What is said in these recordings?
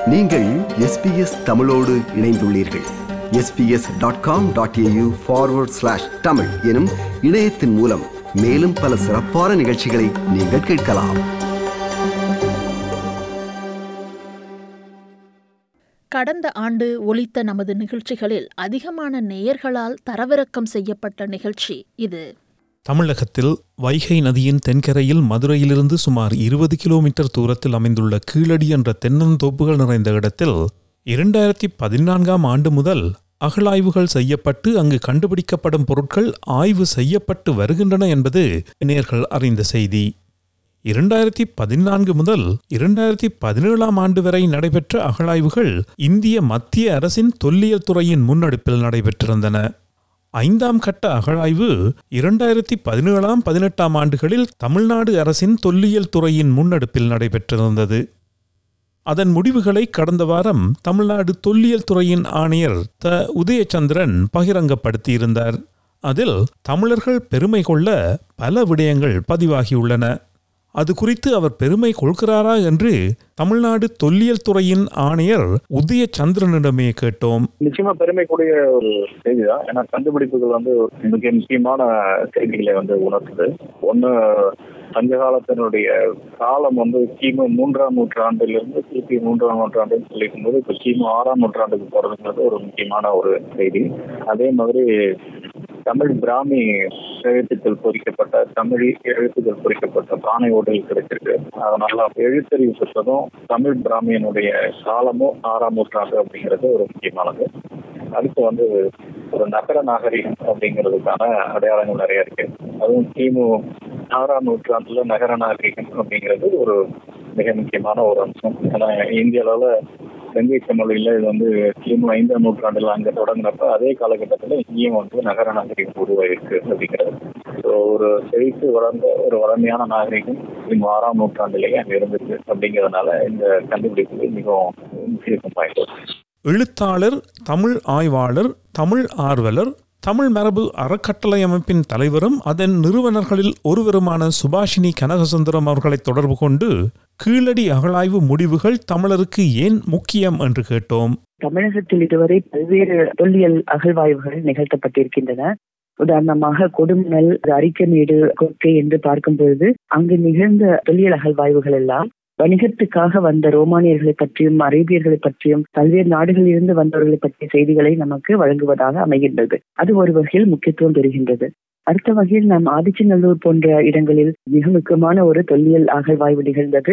நீங்கள் SBS தமிழோடு இணைந்துள்ளீர்கள். sbs.com.au/tamil எனும் இணையத்தின் மூலம் மேலும் பல சிறப்பான நிகழ்ச்சிகளை நீங்கள் கேட்கலாம். கடந்த ஆண்டு ஒலித்த நமது நிகழ்ச்சிகளில் அதிகமான நேயர்களால் தரவிறக்கம் செய்யப்பட்ட நிகழ்ச்சி இது. தமிழகத்தில் வைகை நதியின் தென்கரையில் மதுரையிலிருந்து சுமார் 20 கிலோமீட்டர் தூரத்தில் அமைந்துள்ள கீழடி என்ற தென்னந்தோப்புகள் நிறைந்த இடத்தில் 2014ஆம் ஆண்டு முதல் அகழாய்வுகள் செய்யப்பட்டு அங்கு கண்டுபிடிக்கப்படும் பொருட்கள் ஆய்வு செய்யப்பட்டு வருகின்றன என்பது நேயர்கள் அறிந்த செய்தி. 2014 முதல் 2017ஆம் ஆண்டு வரை நடைபெற்ற அகழாய்வுகள் இந்திய மத்திய அரசின் தொல்லியல் துறையின் முன்னெடுப்பில் நடைபெற்றிருந்தன. 5ஆம் கட்ட அகழாய்வு 2017-18ஆம் ஆண்டுகளில் தமிழ்நாடு அரசின் தொல்லியல் துறையின் முன்னெடுப்பில் நடைபெற்றிருந்தது. அதன் முடிவுகளை கடந்த வாரம் தமிழ்நாடு தொல்லியல் துறையின் ஆணையர் உதயச்சந்திரன் பகிரங்கப்படுத்தியிருந்தார். அதில் தமிழர்கள் பெருமை கொள்ள பல விடயங்கள் பதிவாகியுள்ளன. அது குறித்து அவர் பெருமை கொள்கிறாரா என்று தமிழ்நாடு தொல்லியல் துறையின் ஆணையர் உதயச்சந்திரனிடமே கேட்டோம். நிச்சயமா பெருமைக்குரிய ஒரு செய்திதான். ஏன்னா கண்டுபிடிப்புகள் மிக முக்கியமான செய்திகளை உணர்த்துது. ஒண்ணு, சங்க காலத்தினுடைய காலம் கிமு 3ஆம் நூற்றாண்டிலிருந்து கிபி 3ஆம் நூற்றாண்டுன்னு சொல்லிக்கும் போது இப்ப கிமு 6ஆம் நூற்றாண்டுக்கு போறதுங்கிறது ஒரு முக்கியமான ஒரு செய்தி. அதே மாதிரி தமிழ் பிராமி எழுத்துக்கள் பொறிக்கப்பட்ட பானை ஓடுகள் கிடைச்சிருக்கு. அதனால எழுத்தறிவு பெற்றதும் தமிழ் பிராமியனுடைய காலமும் 6ஆம் நூற்றாண்டு அப்படிங்கிறது ஒரு முக்கியமானது. அடுத்து ஒரு நகர நாகரிகம் அப்படிங்கிறதுக்கான அடையாளங்கள் நிறைய இருக்கு. அதுவும் கிமு 6ஆம் நூற்றாண்டுல நகர நாகரிகம் அப்படிங்கிறது ஒரு மிக முக்கியமான ஒரு அம்சம். ஏன்னா இந்திய அளவுல கங்கை சமவெளியில இது கிமு 5ஆம் நூற்றாண்டுல அங்க தொடங்கினப்ப அதே காலகட்டத்துல இங்கேயும் நகர நாகரிகம் உருவாயிருக்கு அப்படிங்கிறது. ஒரு செழித்து வளர்ந்த ஒரு வளமையான நாகரிகம் கிமு 6ஆம் நூற்றாண்டிலேயே அங்க இருந்திருக்கு அப்படிங்கிறதுனால இந்த கண்டுபிடிப்புகள் மிகவும் முக்கியத்துவம் வாய்ந்தது. எழுத்தாளர், தமிழ் ஆய்வாளர், தமிழ் ஆர்வலர், தமிழ் மரபு அறக்கட்டளை அமைப்பின் தலைவரும் அதன் நிறுவனர்களில் ஒருவருமான சுபாஷினி கனகசுந்தரம் அவர்களை தொடர்பு கொண்டு கீழடி அகழாய்வு முடிவுகள் தமிழருக்கு ஏன் முக்கியம் என்று கேட்டோம். தமிழகத்தில் இதுவரை பல்வேறு தொல்லியல் அகழ்வாய்வுகள் நிகழ்த்தப்பட்டிருக்கின்றன. உதாரணமாக கொடுமணல், அரிக்கமேடு, கொற்கை என்று பார்க்கும் பொழுது அங்கு நிகழ்ந்த தொல்லியல் அகழ்வாய்வுகள் எல்லாம் வணிகத்துக்காக வந்த ரோமானியர்களை பற்றியும் அரேபியர்களை பற்றியும் பல்வேறு நாடுகளில் இருந்து வந்தவர்களை பற்றிய செய்திகளை நமக்கு வழங்குவதாக அமைகின்றது. அது ஒரு வகையில் முக்கியத்துவம் பெறுகின்றது. அடுத்த வகையில் நாம் ஆதிச்சநல்லூர் போன்ற இடங்களில் மிக முக்கியமான ஒரு தொல்லியல் அகழ்வாய்வு நிகழ்ந்தது.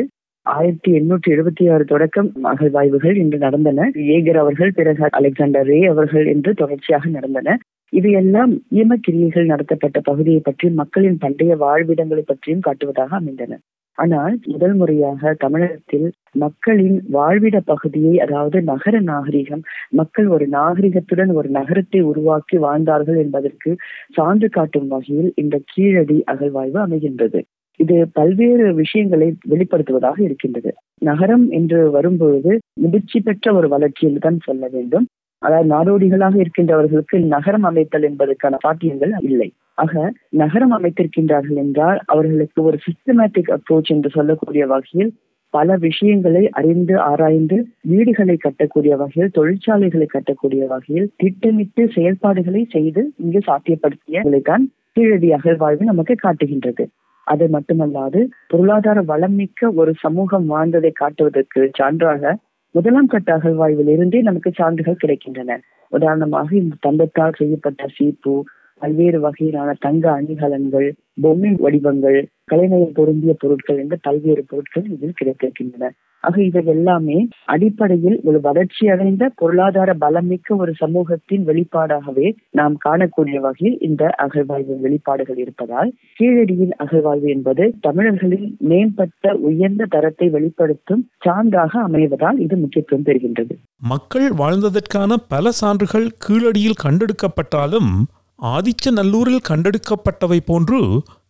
1876 தொடக்கம் அகழ்வாய்வுகள் இன்று நடந்தன. ஏகர் அவர்கள், பிறகு அலெக்சாண்டர் ரே அவர்கள் என்று தொடர்ச்சியாக நடந்தன. இவையெல்லாம் ஈமக்கிரியைகள் நடத்தப்பட்ட பகுதியை பற்றியும் மக்களின் பண்டைய வாழ்விடங்களை பற்றியும் காட்டுவதாக அமைந்தன. ஆனால் முதல் முறையாக தமிழகத்தில் மக்களின் வாழ்விட பகுதியை, அதாவது நகர நாகரிகம், மக்கள் ஒரு நாகரிகத்துடன் ஒரு நகரத்தை உருவாக்கி வாழ்ந்தார்கள் என்பதற்கு சான்று காட்டும் வகையில் இந்த கீழடி அகழ்வாய்வு அமைகின்றது. இது பல்வேறு விஷயங்களை வெளிப்படுத்துவதாக இருக்கின்றது. நகரம் என்று வரும்பொழுது முதிர்ச்சி பெற்ற ஒரு வளர்ச்சியில் தான் சொல்ல வேண்டும். அதாவது நாடோடிகளாக இருக்கின்றவர்களுக்கு நகரம் அமைத்தல் என்பதற்கான சாத்தியங்கள் இல்லை. ஆக நகரம் அமைத்திருக்கின்றார்கள் என்றால் அவர்களுக்கு ஒரு சிஸ்டமேட்டிக் அப்ரோச் என்று சொல்லக்கூடிய வகையில் பல விஷயங்களை அறிந்து ஆராய்ந்து வீடுகளை கட்டக்கூடிய வகையில், தொழிற்சாலைகளை கட்டக்கூடிய வகையில் திட்டமிட்டு செயல்பாடுகளை செய்து இங்கு சாத்தியப்படுத்தியதான் கீழடி அகழ்வாய்வு நமக்கு காட்டுகின்றது. அது மட்டுமல்லாது பொருளாதார வளமிக்க ஒரு சமூகம் வாழ்ந்ததை காட்டுவதற்கு சான்றாக 1ஆம் கட்ட அகழ்வாய்வில் இருந்தே நமக்கு சான்றுகள் கிடைக்கின்றன. உதாரணமாக இந்த தங்கத்தால் செய்யப்பட்ட சீப்பு, பல்வேறு வகையிலான தங்க அணிகலன்கள், பொம்மை வடிவங்கள், கலைநயம் பொருந்திய பொருட்கள் என்ற பல்வேறு பொருட்கள் இதில் கிடைத்திருக்கின்றன. ஆக இவை எல்லாமே அடிப்படையில் ஒரு வளர்ச்சி அடைந்த பொருளாதார பலமிக்க ஒரு சமூகத்தின் வெளிப்பாடாகவே நாம் காணக்கூடிய வகையில் இந்த அகழ்வாய்வு வெளிப்பாடுகள் இருப்பதால் கீழடியின் அகழ்வாய்வு என்பது தமிழர்களின் மேம்பட்ட உயர்ந்த தரத்தை வெளிப்படுத்தும் சான்றாக அமைவதால் இது முக்கியத்துவம் பெறுகின்றது. மக்கள் வாழ்ந்ததற்கான பல சான்றுகள் கீழடியில் கண்டெடுக்கப்பட்டாலும் ஆதிச்சநல்லூரில் கண்டெடுக்கப்பட்டவை போன்று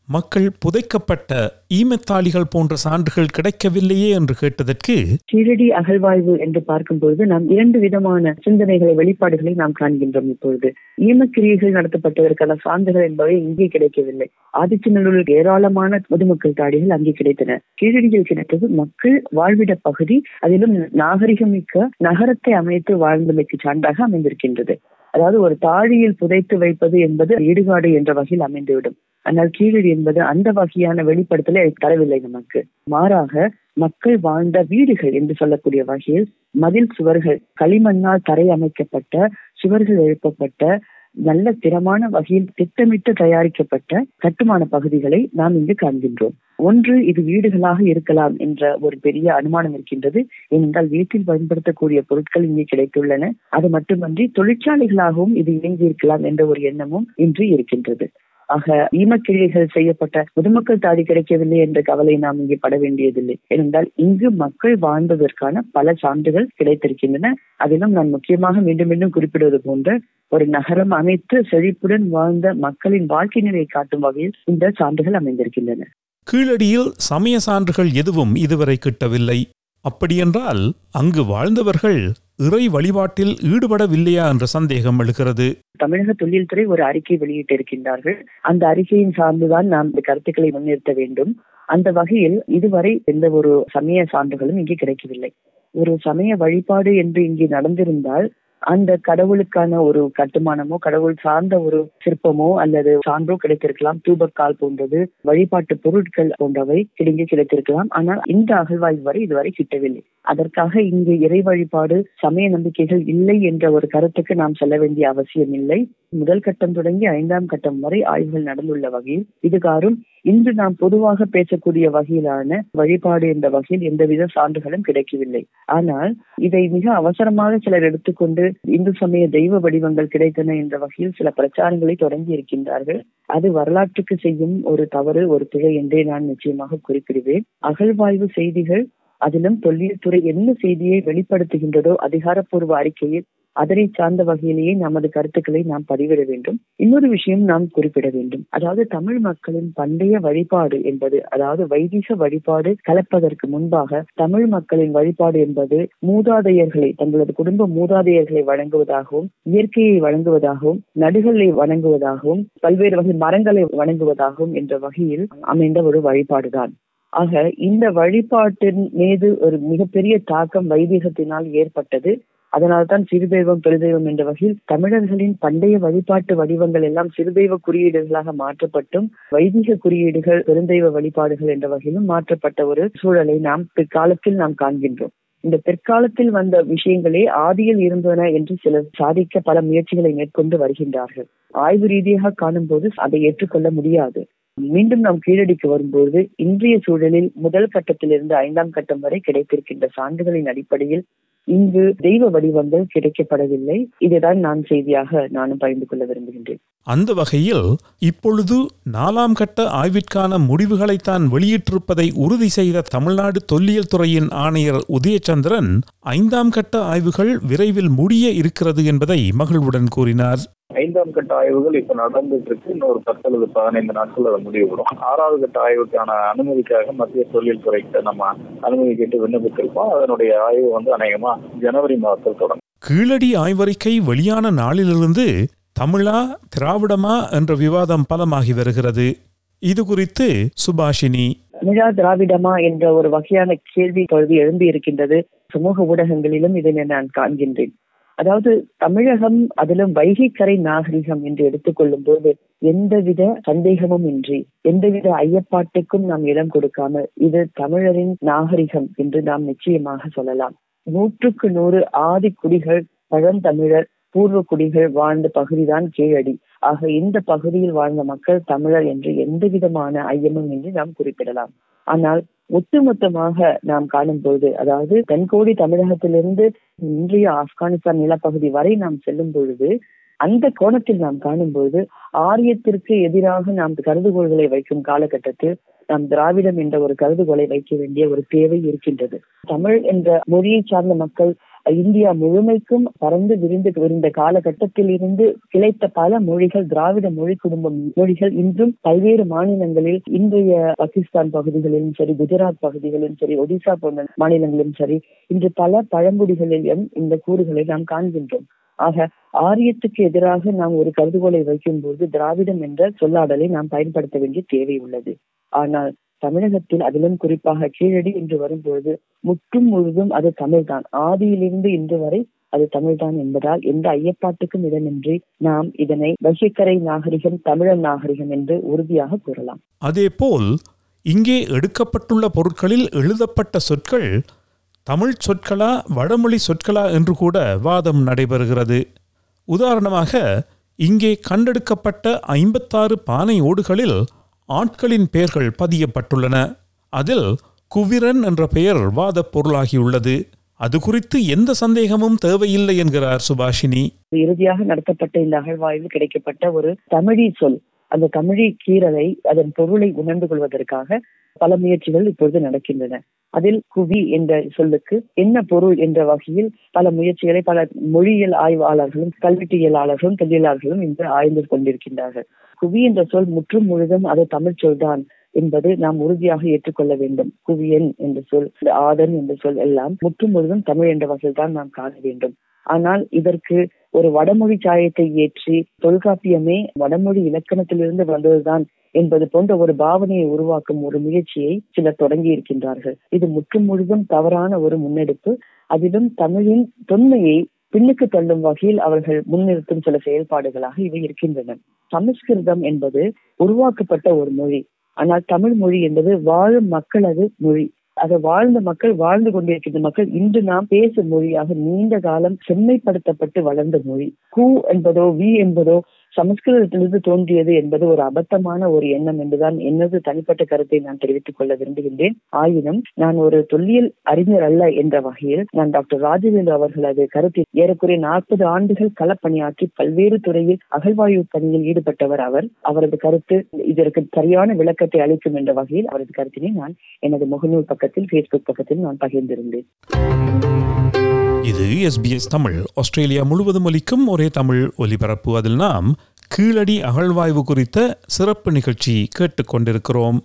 மக்கள் புதைக்கப்பட்ட ஈமத்தாளிகள் போன்ற சான்றுகள் கிடைக்கவில்லையே என்று கேட்டதற்கு, கீழடி அகழ்வாய்வு என்று பார்க்கும்போது நாம் 2 விதமான சிந்தனைகளை, வெளிப்பாடுகளை நாம் காண்கின்றோம். இப்பொழுது ஈமக்கிரியைகள் நடத்தப்பட்டதற்கான சான்றுகள் என்பவை இங்கே கிடைக்கவில்லை. ஆதிச்சநல்லூரில் ஏராளமான பொதுமக்கள் தாடிகள் அங்கே கிடைத்தன. கீழடியில் கிடைத்தது மக்கள் வாழ்விட பகுதி, அதிலும் நாகரிகமிக்க நகரத்தை அமைத்து வாழ்ந்தமைக்கு சான்றாக அமைந்திருக்கின்றது. அதாவது ஒரு தாழியில் புதைத்து வைப்பது என்பது இடுகாடு என்ற வகையில் அமைந்துவிடும். ஆனால் கீழடி என்பது அந்த வகையான வெளிப்படுத்தலை தரவில்லை நமக்கு. மாறாக மக்கள் வாழ்ந்த வீடுகள் என்று சொல்லக்கூடிய வகையில் மதில் சுவர்கள், களிமண்ணால் தரை அமைக்கப்பட்ட சுவர்கள் எழுப்பப்பட்ட நல்ல திறமான வகையில் திட்டமிட்டு தயாரிக்கப்பட்ட கட்டுமான பகுதிகளை நாம் இங்கு காண்கின்றோம். ஒன்று, இது வீடுகளாக இருக்கலாம் என்ற ஒரு பெரிய அனுமானம் இருக்கின்றது. ஏனென்றால் வீட்டில் பயன்படுத்தக்கூடிய பொருட்கள் இங்கே கிடைத்துள்ளன. அது மட்டுமன்றி தொழிற்சாலைகளாகவும் இது இயங்கி இருக்கலாம் என்ற ஒரு எண்ணமும் இன்று இருக்கின்றது. ஆக ஈமக்கிரியைகள் செய்யப்பட்ட பொதுமக்கள் தாடி கிடைக்கவில்லை என்ற கவலை நாம் இங்கே பட வேண்டியதில்லை. ஏனென்றால் இங்கு மக்கள் வாழ்ந்ததற்கான பல சான்றுகள் கிடைத்திருக்கின்றன. அதிலும் நான் முக்கியமாக மீண்டும் மீண்டும் குறிப்பிடுவது போன்ற ஒரு நகரம் அமைத்து செழிப்புடன் வாழ்ந்த மக்களின் வாழ்க்கை நிலையை காட்டும் வகையில் இந்த சான்றுகள் அமைந்திருக்கின்றன. கீழடியில் சமய சான்றுகள் எதுவும் இதுவரை கிட்டவில்லை. அப்படியென்றால் அங்கு வாழ்ந்தவர்கள் இறை வழிபாட்டில் ஈடுபடவில்லையா என்ற சந்தேகம் எழுகிறது. தமிழக தொல்லியல் துறை ஒரு அறிக்கை வெளியிட்டிருக்கின்றார்கள். அந்த அறிக்கையின் சார்ந்துதான் நாம் இந்த கருத்துக்களை முன்னிறுத்த வேண்டும். அந்த வகையில் இதுவரை எந்த ஒரு சமய சான்றுகளும் இங்கே கிடைக்கவில்லை. ஒரு சமய வழிபாடு என்று இங்கே நடந்திருந்தால் அந்த கடவுளுக்கான ஒரு கட்டுமானமோ, கடவுள் சார்ந்த ஒரு சிற்பமோ அல்லது சான்றோ கிடைத்திருக்கலாம். தூபக்கால் போன்றது, வழிபாட்டு பொருட்கள் போன்றவை இங்கே கிடைத்திருக்கலாம். ஆனால் இந்த அகழ்வாய்வு வரை இதுவரை கிட்டவில்லை. அதற்காக இங்கு இறை வழிபாடு, சமய நம்பிக்கைகள் இல்லை என்ற ஒரு கருத்துக்கு நாம் செல்ல வேண்டிய அவசியம் இல்லை. முதல் கட்டம் தொடங்கி 5ஆம் கட்டம் வரை ஆய்வுகள் நடந்துள்ள வகையில் இதுகாரும் இன்று நாம் பொதுவாக பேசக்கூடிய வகையிலான வழிபாடு என்ற வகையில் எந்தவித சான்றுகளும் கிடைக்கவில்லை. ஆனால் இதை மிக அவசரமாக சிலர் எடுத்துக்கொண்டு இந்து சமய தெய்வ வடிவங்கள் கிடைத்தன என்ற வகையில் சில பிரச்சாரங்களை தொடங்கி இருக்கின்றார்கள். அது வரலாற்றுக்கு செய்யும் ஒரு தவறு, ஒரு பிழை என்றே நான் நிச்சயமாக குறிப்பிடுவேன். அகழ்வாய்வு செய்திகள், அதிலும் தொல்லியல் துறை என்ன செய்தியை வெளிப்படுத்துகின்றதோ அதிகாரப்பூர்வ அறிக்கையில் அதனை சார்ந்த வகையிலேயே நமது கருத்துக்களை நாம் பதிவிட வேண்டும். இன்னொரு விஷயம் நாம் குறிப்பிட வேண்டும். அதாவது தமிழ் மக்களின் பண்டைய வழிபாடு என்பது, அதாவது வைதிக வழிபாடு கலப்பதற்கு முன்பாக தமிழ் மக்களின் வழிபாடு என்பது மூதாதையர்களை, தங்களது குடும்ப மூதாதையர்களை வணங்குவதாகவும், இயற்கையை வணங்குவதாகவும், நடுகளை வணங்குவதாகவும், பல்வேறு வகை மரங்களை வணங்குவதாகவும் என்ற வகையில் அமைந்த ஒரு வழிபாடுதான். ஆக இந்த வழிபாட்டின் மீது ஒரு மிகப்பெரிய தாக்கம் வைதிகத்தினால் ஏற்பட்டது. அதனால்தான் சிறுதெய்வம் பெருதெய்வம் என்ற வகையில் தமிழர்களின் பண்டைய வழிபாட்டு வடிவங்கள் எல்லாம் சிறுதெய்வ குறியீடுகளாக மாற்றப்பட்டும் வைதிக குறியீடுகள் பெருந்தெய்வ வழிபாடுகள் என்ற வகையிலும் மாற்றப்பட்ட ஒரு சூழலை நாம் பிற்காலத்தில் நாம் காண்கின்றோம். இந்த பிற்காலத்தில் வந்த விஷயங்களே ஆதியில் இருந்தன என்று சிலர் சாதிக்க பல முயற்சிகளை மேற்கொண்டு வருகின்றார்கள். ஆய்வு ரீதியாக காணும் போது அதை ஏற்றுக்கொள்ள முடியாது. மீண்டும் நாம் கீழடிக்கு வரும்போது இன்றைய சூழலில் முதல் கட்டத்திலிருந்து 5ஆம் கட்டம் வரை கிடைத்திருக்கின்ற சான்றுகளின் அடிப்படையில் இங்கு தெய்வ வடிவங்கள் கிடைக்கப்படவில்லை. இதைதான் நான் செய்தியாக நானும் பகிர்ந்து கொள்ள விரும்புகின்றேன். அந்த வகையில் இப்பொழுது 4ஆம் கட்ட ஆய்விற்கான முடிவுகளைத்தான் வெளியிட்டிருப்பதை உறுதி செய்த தமிழ்நாடு தொல்லியல் துறையின் ஆணையர் உதயச்சந்திரன் 5ஆம் கட்ட ஆய்வுகள் விரைவில் முடிய இருக்கிறது என்பதை மகிழ்வுடன் கூறினார். 5ஆம் கட்ட ஆய்வுகள் இப்ப நடந்துட்டு இருக்கு. இன்னொரு 10 அல்லது 15 நாட்கள் அது முடிவுபடும். 6வது கட்ட ஆய்வுக்கான அனுமதிக்காக மத்திய தொல்லியல் துறைக்கு நம்ம அனுமதி கேட்டு விண்ணப்பித்திருக்கோம். அதனுடைய ஆய்வு அநேகமா ஜனவரி மாதத்தில் தொடங்கும். கீழடி ஆய்வறிக்கை வெளியான நாளிலிருந்து தமிழா திராவிடமா என்ற விவாதம் பலமாகி வருகிறது. இது குறித்து சுபாஷினி, தமிழா திராவிடமா என்ற ஒரு வகையான கேள்வி பகுதி எழும்பி இருக்கின்றது. சமூக ஊடகங்களிலும் இதை நான் காண்கின்றேன். அதாவது தமிழகம், அதிலும் வைகை கரை நாகரிகம் என்று எடுத்துக்கொள்ளும் போது எந்தவித சந்தேகமும் இன்றி, எந்தவித ஐயப்பாட்டுக்கும் நாம் இடம் கொடுக்காமல் இது தமிழரின் நாகரிகம் என்று நாம் நிச்சயமாக சொல்லலாம். 100க்கு 100 ஆதி குடிகள், பழந்தமிழர், பூர்வ குடிகள் வாழ்ந்த பகுதிதான் கீழடி. ஆக இந்த பகுதியில் வாழ்ந்த மக்கள் தமிழர் என்று எந்த விதமான ஐயமும் இன்றி நாம் குறிப்பிடலாம். ஆனால் ஒட்டுமொத்தமாக நாம் காணும்போது, அதாவது தென்கோடி தமிழகத்திலிருந்து இன்றைய ஆப்கானிஸ்தான் நிலப்பகுதி வரை நாம் செல்லும் பொழுது, அந்த கோணத்தில் நாம் காணும்போது ஆரியத்திற்கு எதிராக நாம் கருதுகோள்களை வைக்கும் காலகட்டத்தில் நாம் திராவிடம் என்ற ஒரு கருதுகோளை வைக்க வேண்டிய ஒரு தேவை இருக்கின்றது. தமிழ் என்ற மொழியை சார்ந்த மக்கள் இந்தியா முழுமைக்கும் பறந்து விரிந்து இருந்த காலகட்டத்தில் இருந்து கிளைத்த பல மொழிகள், திராவிட மொழி குடும்ப மொழிகள் இன்றும் பல்வேறு மாநிலங்களில், இன்றைய பாகிஸ்தான் பகுதிகளிலும் சரி, குஜராத் பகுதிகளிலும் சரி, ஒடிசா போன்ற மாநிலங்களிலும் சரி, இன்று பல பழங்குடிகளிலும் இந்த கூறுகளை நாம் காண்கின்றோம். ஆக ஆரியத்துக்கு எதிராக நாம் ஒரு கருதுகோளை வைக்கும் போது திராவிடம் என்ற சொல்லாடலை நாம் பயன்படுத்த வேண்டிய தேவை உள்ளது. ஆனால் தமிழகத்தில், அதிலும் குறிப்பாக கீழடி என்று வரும்பொழுது முற்றும் முழுதும் அது தமிழ்தான். ஆதியிலிருந்து இன்று வரை அது தமிழ்தான் என்பதால் எந்த ஐயப்பாட்டுக்கும் இடமின்றி நாம் இதனை வைகைக்கரை நாகரிகம், தமிழர் நாகரிகம் என்று உறுதியாக கூறலாம். அதேபோல் இங்கே எடுக்கப்பட்டுள்ள பொருட்களில் எழுதப்பட்ட சொற்கள் தமிழ் சொற்களா வடமொழி சொற்களா என்று கூட வாதம் நடைபெறுகிறது. உதாரணமாக, இங்கே கண்டெடுக்கப்பட்ட 56 பானை ஓடுகளில் ஆட்களின் பெயர்கள் பதியப்பட்டுள்ளன. அதில் குவிரன் என்ற பெயர் வாதப் பொருளாகியுள்ளது. அது குறித்து எந்த சந்தேகமும் தேவையில்லை என்கிறார் சுபாஷினி. இறுதியாக நடத்தப்பட்ட இந்த அகழ்வாய்வில் கிடைக்கப்பட்ட ஒரு தமிழி சொல், அந்த தமிழி கீறலை, அதன் பொருளை உணர்ந்து கொள்வதற்காக பல முயற்சிகள் இப்பொழுது நடக்கின்றன. அதில் குவி என்ற சொல்லுக்கு என்ன பொருள் என்ற வகையில் பல முயற்சிகளை பல மொழியியல் ஆய்வாளர்களும் கல்வெட்டியலாளர்களும் தொழிலாளர்களும் இன்று ஆய்ந்து கொண்டிருக்கின்றார்கள். குவி என்ற சொல் முற்றும் முழுதும் அது தமிழ் சொல்தான் என்பது நாம் உறுதியாக ஏற்றுக்கொள்ள வேண்டும். குவியன் என்ற சொல், ஆதன் என்ற சொல் எல்லாம் முற்றும் முழுதும் தமிழ் என்ற வகையில் தான் நாம் காண வேண்டும். ஆனால் இதற்கு ஒரு வடமொழி சாயத்தை ஏற்றி தொல்காப்பியமே வடமொழி இலக்கணத்திலிருந்து வந்ததுதான் என்பது போன்ற ஒரு பாவனையை உருவாக்கும் ஒரு முயற்சியை சிலர் தொடங்கி இருக்கின்றார்கள். இது முற்றும் முழுதும் தவறான ஒரு முன்னெடுப்பு. அதிலும் தமிழின் தொன்மையை பின்னுக்கு தள்ளும் வகையில் அவர்கள் முன்னிறுத்தும் சில செயல்பாடுகளாக இவை இருக்கின்றன. சமஸ்கிருதம் என்பது உருவாக்கப்பட்ட ஒரு மொழி. ஆனால் தமிழ் மொழி என்பது வாழும் மக்களது மொழி. அதை வாழ்ந்த மக்கள், வாழ்ந்து கொண்டிருக்கின்ற மக்கள் இன்று நாம் பேசும் மொழியாக நீண்ட காலம் செம்மைப்படுத்தப்பட்டு வளர்ந்த மொழி. கு என்பதோ வி என்பதோ சமஸ்கிருதத்திலிருந்து தோன்றியது என்பது ஒரு அபத்தமான ஒரு எண்ணம் என்றுதான் எனது தனிப்பட்ட கருத்தை நான் தெரிவித்துக் கொள்ள விரும்புகின்றேன். ஆயினும் நான் ஒரு தொல்லியல் அறிஞர் அல்ல என்ற வகையில் நான் டாக்டர் ராஜவேலு அவர்களது கருத்தில் ஏறக்குறைய 40 ஆண்டுகள் களப்பணியாற்றி பல்வேறு துறையில் அகழ்வாய்வு பணியில் ஈடுபட்டவர் அவர். அவரது கருத்து இதற்கு சரியான விளக்கத்தை அளிக்கும் என்ற வகையில் அவரது கருத்தினை நான் எனது முகநூல் பக்கத்தில், Facebook பக்கத்தில் நான் பகிர்ந்திருந்தேன். இது SBS தமிழ், ஆஸ்திரேலியா முழுவதும் ஒலிக்கும் ஒரே தமிழ் ஒலிபரப்பு. அதில் நாம் கீழடி அகழ்வாய்வு குறித்த சிறப்பு நிகழ்ச்சி கேட்டுக்கொண்டிருக்கிறோம்.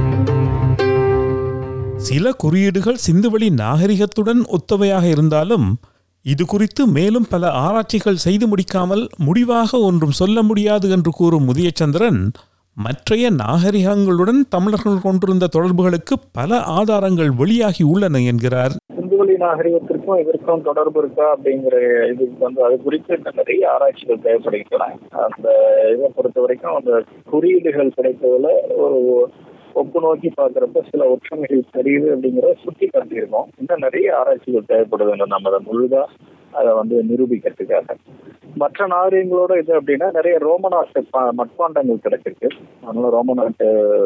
சில குறியீடுகள் சிந்துவெளி நாகரிகத்துடன் ஒத்தவையாக இருந்தாலும் இது குறித்து மேலும் பல ஆராய்ச்சிகள் செய்து முடிக்காமல் முடிவாக ஒன்றும் சொல்ல முடியாது என்று கூறும் உதயச்சந்திரன், மற்றைய நாகரிகங்களுடன் தமிழர்கள் கொண்டிருந்த தொடர்புகளுக்கு பல ஆதாரங்கள் வெளியாகி உள்ளன என்கிறார். சிந்துவெளி நாகரிகத்திற்கும் இதற்கும் தொடர்பு இருக்கா அப்படிங்கிற இதுக்கு அது குறித்து நிறைய ஆராய்ச்சிகள் தேவைப்படுகின்றன. அந்த இதை பொறுத்த வரைக்கும் அந்த குறியீடுகள் கிடைத்ததுல ஒரு ஒப்பு நோக்கி பார்க்கறப்ப சில ஒற்றுமைகள் தெரியுது அப்படிங்கிறத சுட்டி காட்டியிருக்கோம். இன்னும் நிறைய ஆராய்ச்சிகள் தேவைப்படுது நம்ம அதை முழுதா அதை நிரூபிக்கிறதுக்காக. மற்ற நாகரிகங்களோட இது அப்படின்னா நிறைய ரோம நாட்டு மட்பாண்டங்கள் கிடைச்சிருக்கு. அதனால ரோம நாட்டு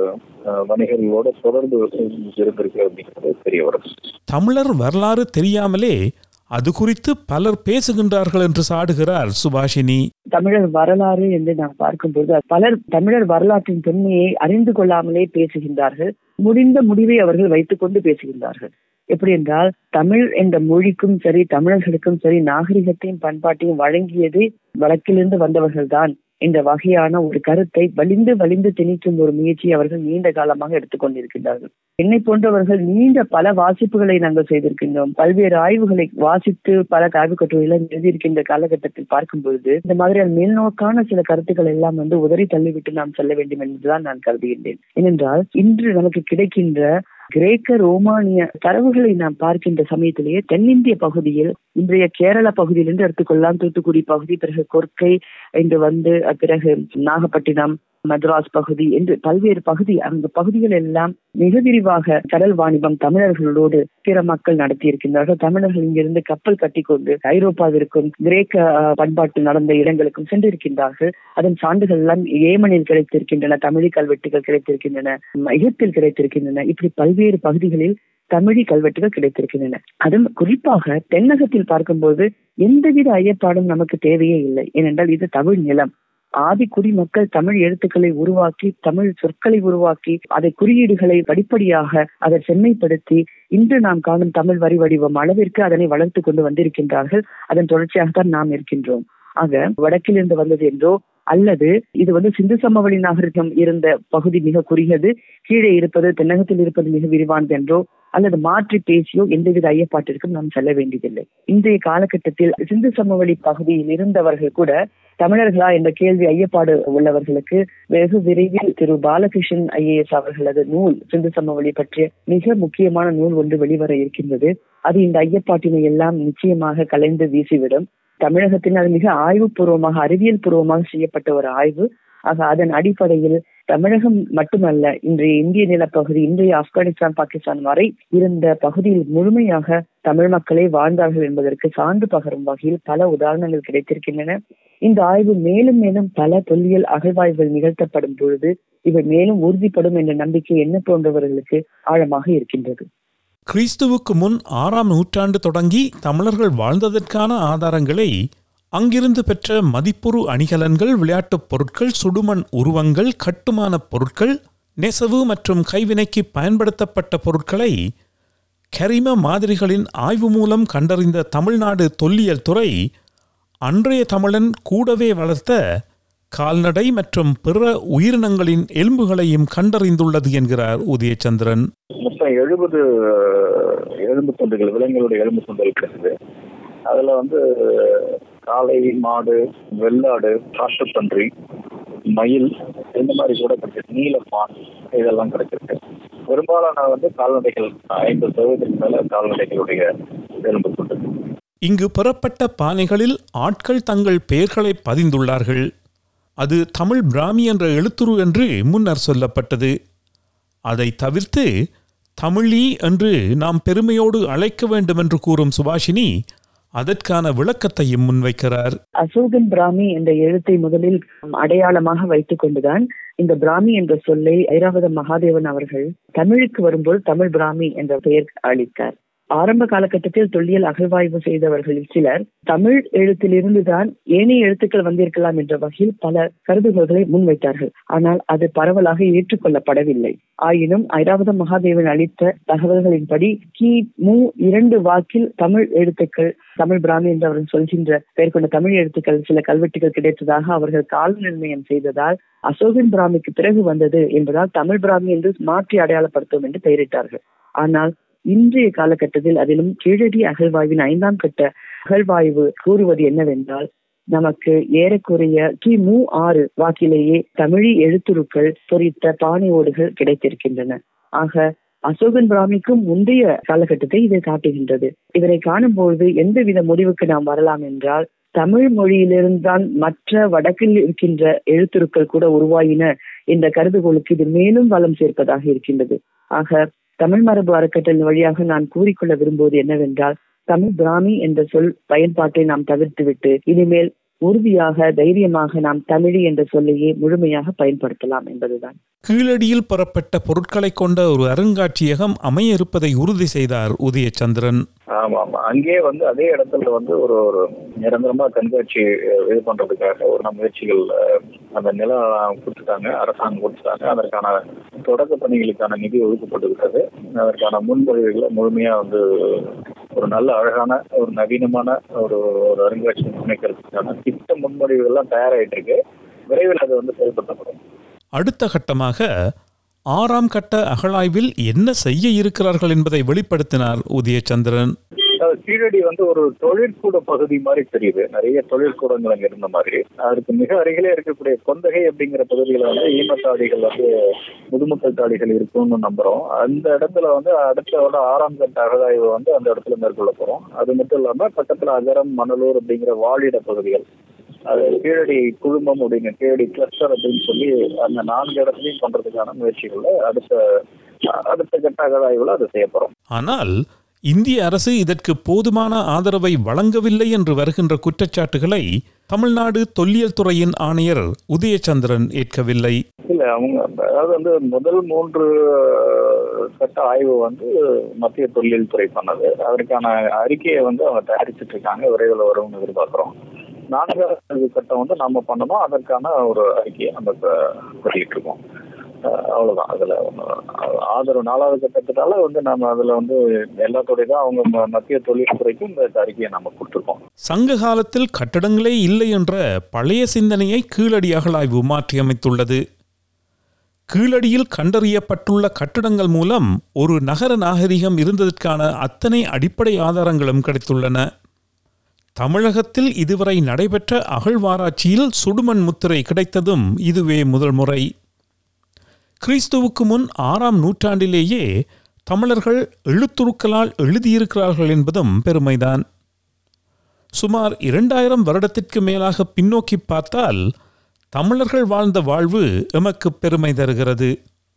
வணிகர்களோட தொடர்பு இருந்திருக்கு அப்படிங்கிறது தெரிய வருது. தமிழர் வரலாறு தெரியாமலே அது குறித்து பலர் பேசுகின்றார்கள் என்று சாடுகிறார் சுபாஷினி. தமிழர் வரலாறு என்று நாம் பார்க்கும்போது பலர் தமிழர் வரலாற்றின் தொன்மையை அறிந்து கொள்ளாமலே பேசுகின்றார்கள். முடிந்த முடிவை அவர்கள் வைத்துக் கொண்டு பேசுகின்றார்கள். எப்படி என்றால், தமிழ் என்ற மொழிக்கும் சரி, தமிழர்களுக்கும் சரி, நாகரிகத்தையும் பண்பாட்டையும் வழங்கியது வடக்கிலிருந்து வந்தவர்கள்தான் என்ற வகையான ஒரு கருத்தை வலிந்து திணிக்கும் ஒரு முயற்சியை அவர்கள் நீண்ட காலமாக எடுத்துக்கொண்டிருக்கின்றார்கள். என்னை போன்றவர்கள் நீண்ட பல வாசிப்புகளை நாங்கள் செய்திருக்கின்றோம். பல்வேறு ஆய்வுகளை வாசித்து பல ஆய்வு கட்டுரைகளை எழுதியிருக்கின்ற காலகட்டத்தில் பார்க்கும் பொழுது இந்த மாதிரியான மேல்நோக்கான சில கருத்துக்கள் எல்லாம் உதறி தள்ளிவிட்டு நாம் செல்ல வேண்டும் என்றுதான் நான் கருதுகின்றேன். ஏனென்றால் இன்று நமக்கு கிடைக்கின்ற கிரேக்க ரோமானிய தரவுகளை நாம் பார்க்கின்ற சமயத்திலேயே தென்னிந்திய பகுதியில், இன்றைய கேரள பகுதியிலிருந்து எடுத்துக்கொள்ளலாம், தூத்துக்குடி பகுதி, பிறகு கொர்க்கை என்று பிறகு நாகப்பட்டினம், மദ്രാஸ் பகுதி என்று பல்வேறு பகுதி, அந்த பகுதிகள் எல்லாம் மிக விரிவாக கடல் வாணிபம் தமிழர்களோடு பிற மக்கள் நடத்தி இருக்கின்றார்கள். தமிழர்கள் இங்கிருந்து கப்பல் கட்டிக்கொண்டு ஐரோப்பாவிற்கும் கிரேக்க பண்பாட்டு நடந்த இடங்களுக்கும் சென்றிருக்கின்றார்கள். அதன் சான்றுகள் எல்லாம் ஏமனில் கிடைத்திருக்கின்றன, தமிழ் கல்வெட்டுகள் கிடைத்திருக்கின்றன, எகிப்தில் கிடைத்திருக்கின்றன. இப்படி பல்வேறு பகுதிகளில் தமிழி கல்வெட்டுகள் கிடைத்திருக்கின்றன. அதுவும் குறிப்பாக தென்னகத்தில் பார்க்கும்போது எந்தவித ஐயப்பாடும் நமக்கு தேவையே இல்லை. ஏனென்றால் இது தமிழ் நிலம். ஆதி குடிமக்கள் தமிழ் எழுத்துக்களை உருவாக்கி, தமிழ் சொற்களை உருவாக்கி, அதை குறியீடுகளை படிப்படியாக அதை செம்மைப்படுத்தி இன்று நாம் காணும் தமிழ் வரி வடிவம் அளவிற்கு அதனை வளர்த்து கொண்டு வந்திருக்கின்றார்கள். அதன் தொடர்ச்சியாகத்தான் நாம் இருக்கின்றோம். ஆக வடக்கிலிருந்து வந்தது என்றோ அல்லது இது சிந்து சமவெளி நாகரிகம் இருந்த பகுதி மிக குறுகியது, கீழே இருப்பது தென்னகத்தில் இருப்பது மிக விரிவானது என்றோ அல்லது மாற்றி பேசியோ எந்தவித ஐயப்பாட்டிற்கும் நாம் செல்ல வேண்டியதில்லை. இன்றைய காலகட்டத்தில் சிந்து சமவெளி பகுதியில் இருந்தவர்கள் கூட தமிழர்களா என்ற கேள்வி ஐயப்பாடு உள்ளவர்களுக்கு வெகு விரைவில் திரு பாலகிருஷ்ணன் IAS அவர்களது நூல் சிந்து சமவெளி பற்றிய மிக முக்கியமான நூல் ஒன்று வெளிவர இருக்கின்றது. அது இந்த ஐயப்பாட்டினை எல்லாம் நிச்சயமாக கலைந்து வீசிவிடும். தமிழகத்தில் அது மிக ஆய்வுபூர்வமாக, அறிவியல் பூர்வமாக செய்யப்பட்ட ஒரு ஆய்வு. ஆக அதன் அடிப்படையில் தமிழகம் மட்டுமல்ல, இன்றைய இந்திய நிலப்பகுதி, இன்றைய ஆப்கானிஸ்தான் பாகிஸ்தான் வரை இருந்த பகுதியில் முழுமையாக தமிழ் மக்களே வாழ்ந்தார்கள் என்பதற்கு சான்று பகரும் வகையில் பல உதாரணங்கள் கிடைத்திருக்கின்றன. இந்த ஆய்வு மேலும் மேலும் பல தொல்லியல் அகழ்வாய்வுகள் நிகழ்த்தப்படும் பொழுது இவை மேலும் உறுதிப்படும் என்ற நம்பிக்கை என்ன போன்றவர்களுக்கு ஆழமாக இருக்கின்றது. கிறிஸ்துவுக்கு முன் 6ஆம் நூற்றாண்டு தொடங்கி தமிழர்கள் வாழ்ந்ததற்கான ஆதாரங்களை, அங்கிருந்து பெற்ற மதிப்புறு அணிகலன்கள், விளையாட்டுப் பொருட்கள், சுடுமண் உருவங்கள், கட்டுமான பொருட்கள், நெசவு மற்றும் கைவினைக்கு பயன்படுத்தப்பட்ட பொருட்களை கரிம மாதிரிகளின் ஆய்வு மூலம் கண்டறிந்த தமிழ்நாடு தொல்லியல் துறை அன்றைய தமிழன் கூடவே வளர்த்த கால்நடை மற்றும் பிற உயிரினங்களின் எலும்புகளையும் கண்டறிந்துள்ளது என்கிறார் உதயச்சந்திரன். மொத்தம் 70 எலும்பு துண்டுகள், விலங்குகளுடைய எலும்பு துண்டுகள் கிடைச்சது. அதுல காளை, மாடு, வெள்ளாடு, காட்டுப்பன்றி, மயில், இந்த மாதிரி கூட கிடைச்சிருக்கு. நீலப்பான், இதெல்லாம் கிடைச்சிருக்கு. பெரும்பாலான கால்நடைகள், 50% மேல கால்நடைகளுடைய எலும்பு துண்டுகள். இங்கு பெறப்பட்ட பானைகளில் ஆட்கள் தங்கள் பெயர்களை பதிந்துள்ளார்கள். அது தமிழ் பிராமி என்ற எழுத்துரு என்று முன்னர் சொல்லப்பட்டது. அதை தவிர்த்து தமிழி என்று நாம் பெருமையோடு அழைக்க வேண்டும் என்று கூறும் சுபாஷினி அதற்கான விளக்கத்தையும் முன்வைக்கிறார். அசோகன் பிராமி என்ற எழுத்தை முதலில் அடையாளமாக வைத்துக் கொண்டுதான் இந்த பிராமி என்ற சொல்லை ஐராவத மகாதேவன் அவர்கள் தமிழுக்கு வரும்போது தமிழ் பிராமி என்ற பெயர் அளித்தார். ஆரம்ப காலகட்டத்தில் தொல்லியல் அகழ்வாய்வு செய்தவர்களில் சிலர் தமிழ் எழுத்திலிருந்துதான் ஏனைய எழுத்துக்கள் வந்திருக்கலாம் என்ற வகையில் பல கருதுகோள்களை முன்வைத்தார்கள். ஆனால் அது பரவலாக ஏற்றுக்கொள்ளப்படவில்லை. ஆயினும் ஐராவத மகாதேவன் அளித்த தகவல்களின்படி கிமு 2 வாக்கில் தமிழ் எழுத்துக்கள், தமிழ் பிராமி என்று அவர்கள் சொல்கின்ற பெயர் கொண்ட தமிழ் எழுத்துக்கள் சில கல்வெட்டுகள் கிடைத்ததாக அவர்கள் கால நிர்ணயம் செய்ததால் அசோகன் பிராமிக்கு பிறகு வந்தது என்பதால் தமிழ் பிராமி என்று மாற்றி அடையாளப்படுத்தும் என்று பெயரிட்டார்கள். ஆனால் இன்றைய காலகட்டத்தில் அதிலும் கீழடி அகழ்வாய்வின் 5ஆம் கட்ட அகழ்வாய்வு கூறுவது என்னவென்றால், நமக்கு ஏறக்குறைய கிமு 6 வாக்கிலேயே தமிழி எழுத்துருக்கள் பொறித்த பானை ஓடுகள் கிடைத்திருக்கின்றன. ஆக அசோகன் பிராமிக்கும் முந்தைய காலகட்டத்தை இதை காட்டுகின்றது. இதனை காணும்போது எந்தவித முடிவுக்கு நாம் வரலாம் என்றால், தமிழ் மொழியிலிருந்தான் மற்ற வடக்கில் இருக்கின்ற எழுத்துருக்கள் கூட உருவாயின என்ற கருதுகோளுக்கு இது மேலும் வளம் சேர்ப்பதாக இருக்கின்றது. ஆக தமிழ் மரபு அறக்கட்டளை வழியாக நான் கூறிக்கொள்ள விரும்புவது என்னவென்றால், தமிழ் பிராமி என்ற சொல் பயன்பாட்டை நாம் தவிர்த்துவிட்டு இனிமேல் உறுதியாக, தைரியமாக நாம் தமிழி என்ற சொல்லையே முழுமையாக பயன்படுத்தலாம் என்பதுதான். கீழடியில் பெறப்பட்ட பொருட்களை கொண்ட ஒரு அருங்காட்சியகம் அமைய இருப்பதை உறுதி செய்தார் உதயச்சந்திரன். ஆமா, அங்கே அதே இடத்துல ஒரு நிரந்தரமா கண்காட்சி இது பண்றதுக்காக ஒரு முயற்சிகள் அந்த நிலம் கொடுத்துட்டாங்க, அரசாங்கம் கொடுத்துட்டாங்க. அதற்கான தொடக்க பணிகளுக்கான நிதி ஒதுக்கப்பட்டிருக்கிறது. அதற்கான முன்மொழிவுகளை முழுமையா ஒரு நல்ல அழகான ஒரு நவீனமான ஒரு அருங்காட்சி அமைக்கிறதுக்கான திட்ட முன்மொழிவுகள்லாம் தயாராகிட்டு இருக்கு. விரைவில் அது செயல்படுத்தப்படும். அடுத்த கட்டமாக 6ஆம் கட்ட அகழாய்வில் என்ன செய்ய இருக்கிறார்கள் என்பதை வெளிப்படுத்தினார் உதயச்சந்திரன். கீழடி ஒரு தொழிற்கூட பகுதி மாதிரி தெரியுது. நிறைய தொழிற்கூடங்கள் அங்க இருந்த மாதிரி. அதற்கு மிக அருகிலே இருக்கக்கூடிய கொந்தகை அப்படிங்கிற பகுதியில ஈமத்தாடிகள் முதுமக்கள் தாடிகள் இருக்கும்னு நம்புறோம். அந்த இடத்துல அடுத்த 6ஆம் கட்ட அகழாய்வு அந்த இடத்துல மேற்கொள்ள போறோம். அது மட்டும் இல்லாம பக்கத்துல அகரம், மணலூர் அப்படிங்கிற வாழிட பகுதிகள், அது கீழடி குழுமம் அப்படிங்கிற கீழடி கிளஸ்டர் அப்படின்னு சொல்லி அந்த 4 இடத்துலையும் பண்றதுக்கான முயற்சிகள்ல அடுத்த கட்ட அகழாய்வுல அதை செய்ய போறோம். ஆனால் இந்திய அரசு இதற்கு போதுமான ஆதரவை வழங்கவில்லை என்று வருகின்ற குற்றச்சாட்டுகளை தமிழ்நாடு தொல்லியல் துறையின் ஆணையர் உதயச்சந்திரன் ஏற்கவில்லை. இல்ல, அவங்க அதாவது முதல் 3 கட்ட ஆய்வு மத்திய தொல்லியல் துறை பண்ணது. அதற்கான அறிக்கையை அவங்க தயாரிச்சுட்டு இருக்காங்க. விரைவில் வரும்னு எதிர்பார்க்கிறோம். 4வது கட்டம் வந்து நம்ம பண்ணணும், அதற்கான ஒரு அறிக்கையை நம்ம வெளியிட்டு இருக்கோம். அவ்வளவுதான். அதுல ஆதரவு 4வது கட்டத்தினால வந்து நம்ம அதுல வந்து எல்லாத்தோடைய தான் அவங்க மத்திய தொழில்துறைக்கும் இந்த அறிக்கையை நம்ம கொடுத்துருக்கோம். சங்க காலத்தில் கட்டடங்களே இல்லை என்ற பழைய சிந்தனையை கீழடி அகழாய்வு மாற்றியமைத்துள்ளது. கீழடியில் கண்டறியப்பட்டுள்ள கட்டடங்கள் மூலம் ஒரு நகர நாகரிகம் இருந்ததற்கான அத்தனை அடிப்படை ஆதாரங்களும் கிடைத்துள்ளன. தமிழகத்தில் இதுவரை நடைபெற்ற அகழ்வாராய்ச்சியில் சுடுமண் முத்திரை கிடைத்ததும் இதுவே முதல் முறை. கிறிஸ்துவுக்கு முன் 6ஆம் நூற்றாண்டிலேயே தமிழர்கள் எழுத்துருக்களால் எழுதியிருக்கிறார்கள் என்பதும் பெருமைதான். சுமார் 2000 வருடத்திற்கு மேலாக பின்னோக்கி பார்த்தால் தமிழர்கள் வாழ்ந்த வாழ்வு எமக்கு பெருமை தருகிறது.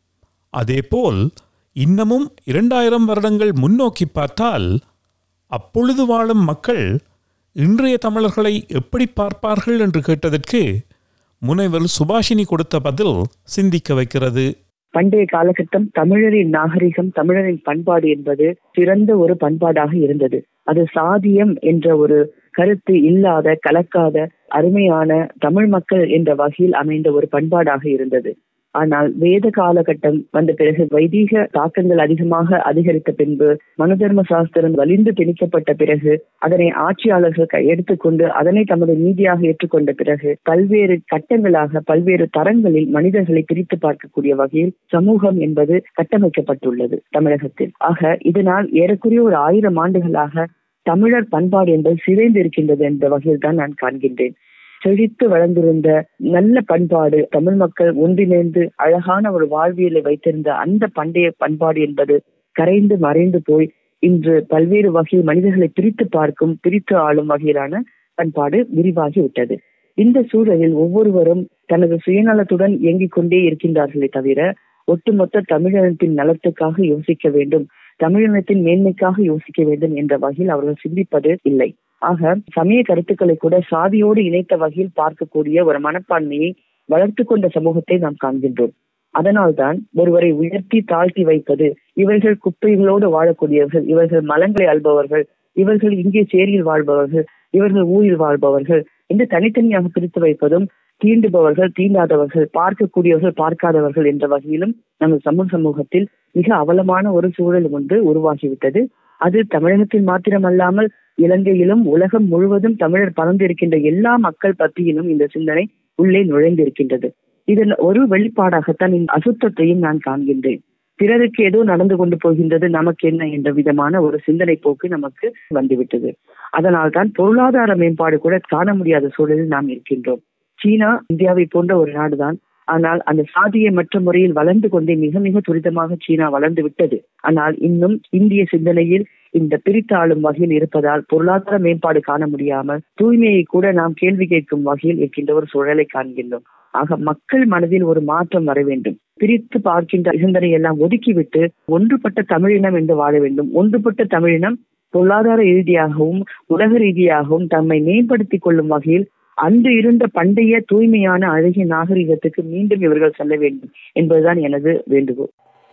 அதேபோல் இன்னமும் 2000 வருடங்கள் முன்னோக்கி பார்த்தால் அப்பொழுது வாழும் மக்கள் இன்றைய தமிழர்களை எப்படி பார்ப்பார்கள் என்று கேட்டதற்கு முனைவர் சுபாஷினி கொடுத்த பதில் சிந்திக்க வைக்கிறது. பண்டைய காலகட்டம் தமிழரின் நாகரிகம், தமிழரின் பண்பாடு என்பது சிறந்த ஒரு பண்பாடாக இருந்தது. அது சாதியம் என்ற ஒரு கருத்து இல்லாத, கலக்காத, அருமையான தமிழ் மக்கள் என்ற வகையில் அமைந்த ஒரு பண்பாடாக இருந்தது. ஆனால் வேத காலகட்டம் வந்த பிறகு, வைதீக தாக்கங்கள் அதிகரித்த பின்பு, மனுதர்ம சாஸ்திரம் வலிந்து திணிக்கப்பட்ட பிறகு, அதனை ஆட்சியாளர்கள் எடுத்துக்கொண்டு அதனை தமது நீதியாக ஏற்றுக்கொண்ட பிறகு, பல்வேறு கட்டங்களாக பல்வேறு தரங்களில் மனிதர்களை பிரித்து பார்க்கக்கூடிய வகையில் சமூகம் என்பது கட்டமைக்கப்பட்டுள்ளது தமிழகத்தில். ஆக இதனால் ஏறக்குறைய ஒரு 1000 ஆண்டுகளாக தமிழர் பண்பாடு என்பது சிதைந்து இருக்கின்றது என்ற வகையில் தான் நான் காண்கின்றேன். செழித்து வளர்ந்திருந்த நல்ல பண்பாடு, தமிழ் மக்கள் ஒன்றிணைந்து அழகான ஒரு வாழ்வியலை வைத்திருந்த அந்த பண்டைய பண்பாடு என்பது கரைந்து மறைந்து போய் இன்று பல்வேறு வகையில் மனிதர்களை பிரித்து பார்க்கும், பிரித்து ஆளும் வகையிலான பண்பாடு விரிவாகி விட்டது. இந்த சூழலில் ஒவ்வொருவரும் தனது சுயநலத்துடன் இயங்கிக் கொண்டே இருக்கின்றார்களே தவிர, ஒட்டுமொத்த தமிழினத்தின் நலத்துக்காக யோசிக்க வேண்டும், தமிழினத்தின் மேன்மைக்காக யோசிக்க வேண்டும் என்ற வகையில் அவர்கள் சிந்திப்பது இல்லை. ஆக சமய கருத்துக்களை கூட சாதியோடு இணைத்த வகையில் பார்க்கக்கூடிய ஒரு மனப்பான்மையை வளர்த்து கொண்ட சமூகத்தை நாம் காண்கின்றோம். அதனால்தான் ஒருவரை உயர்த்தி தாழ்த்தி வைப்பது, இவர்கள் குப்பைகளோடு வாழக்கூடியவர்கள், இவர்கள் மலங்களை அல்பவர்கள், இவர்கள் இங்கே சேரியில் வாழ்பவர்கள், இவர்கள் ஊரில் வாழ்பவர்கள் என்று தனித்தனியாக பிரித்து வைப்பதும், தீண்டுபவர்கள் தீண்டாதவர்கள், பார்க்கக்கூடியவர்கள் பார்க்காதவர்கள் என்ற வகையிலும் நம்ம சமூகத்தில் மிக அவலமான ஒரு சூழல் ஒன்று உருவாகிவிட்டது. அது தமிழகத்தில் மாத்திரமல்லாமல் இலங்கையிலும் உலகம் முழுவதும் தமிழர் பறந்திருக்கின்ற எல்லா மக்கள் பத்தியிலும் இந்த சிந்தனை உள்ளே நுழைந்திருக்கின்றது. இதன் ஒரு வெளிப்பாடாகத்தான் இந்த அசுத்தத்தையும் நான் காண்கின்றேன். பிறருக்கு ஏதோ நடந்து கொண்டு போகின்றது, நமக்கு என்ன என்ற விதமான ஒரு சிந்தனை போக்கு நமக்கு வந்துவிட்டது. அதனால் தான் பொருளாதார மேம்பாடு கூட காண முடியாத சூழலில் நாம் இருக்கின்றோம். சீனா இந்தியாவை போன்ற ஒரு நாடுதான். ஆனால் அந்த சாதியை மற்ற முறையில் வளர்ந்து கொண்டே மிக மிக துரிதமாக சீனா வளர்ந்து விட்டது. ஆனால் இன்னும் இந்திய சிந்தனையில் இந்த பிரித்தாளும் வகையில் இருப்பதால் பொருளாதார மேம்பாடு காண முடியாமல் தூய்மையை கூட நாம் கேள்வி கேட்கும் வகையில் இருக்கின்ற ஒரு சூழலை காண்கின்றோம். ஆக மக்கள் மனதில் ஒரு மாற்றம் வர வேண்டும். பிரித்து பார்க்கின்ற சிந்தனை எல்லாம் ஒதுக்கிவிட்டு ஒன்றுபட்ட தமிழினம் என்று வாழ வேண்டும். ஒன்றுபட்ட தமிழினம் பொருளாதார ரீதியாகவும் உலக ரீதியாகவும் தம்மை மேம்படுத்திக் கொள்ளும் வகையில் அன்று இருந்த பண்டைய தூய்மையான அழகிய நாகரிகத்துக்கு மீண்டும் இவர்கள் செல்ல வேண்டும் என்பதுதான் எனது வேண்டுகோள்.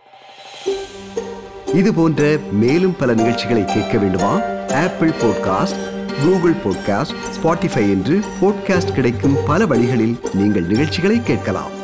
இது போன்ற மேலும் பல நிகழ்ச்சிகளை கேட்க வேண்டுமா? Apple podcast, Google podcast, Spotify என்று பாட்காஸ்ட் கிடைக்கும் பல வழிகளில் நீங்கள் நிகழ்ச்சிகளை கேட்கலாம்.